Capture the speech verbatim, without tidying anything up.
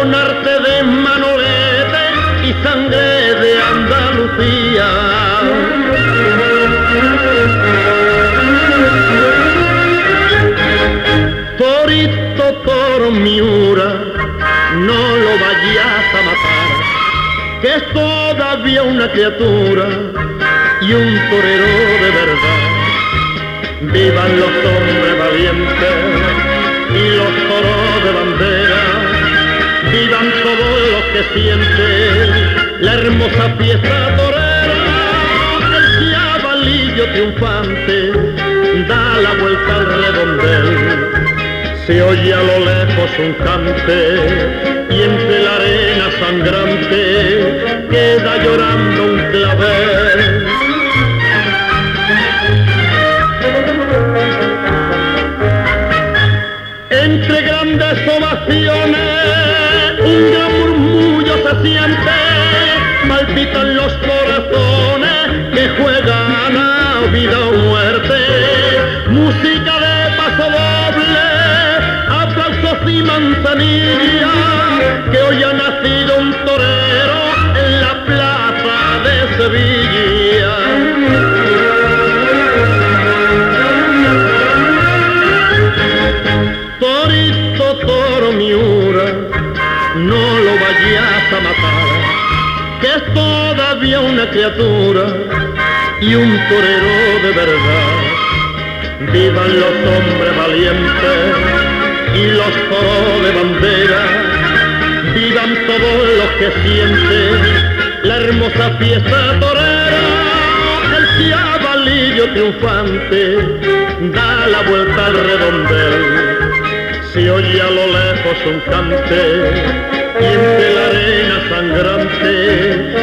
con arte de Manolete y sangre de Andalucía. Torito, toro, Miura, no lo vayas a matar, que es todavía una criatura y un torero de verdad. Vivan los hombres valientes y los toros de bandera, vivan todos los que sienten la hermosa fiesta torera. El jabalillo triunfante da la vuelta al redondel, se oye a lo lejos un cante y entre la arena sangrante queda llorando un clavel. Entre grandes ovaciones un gran murmullo se siente, palpitan los corazones que juegan a vida o muerte. Música de paso doble, aplausos y manzanilla, que hoy ha nacido un torero en la plaza de Sevilla. Torito, toro, Miura, no lo vayas a matar, que es todavía una criatura y un torero de verdad. Vivan los hombres valientes y los toros de bandera, vivan todos los que sienten la hermosa fiesta torera. El jabalillo triunfante da la vuelta al redondel, se oye a lo lejos un cante y entre la arena sangrante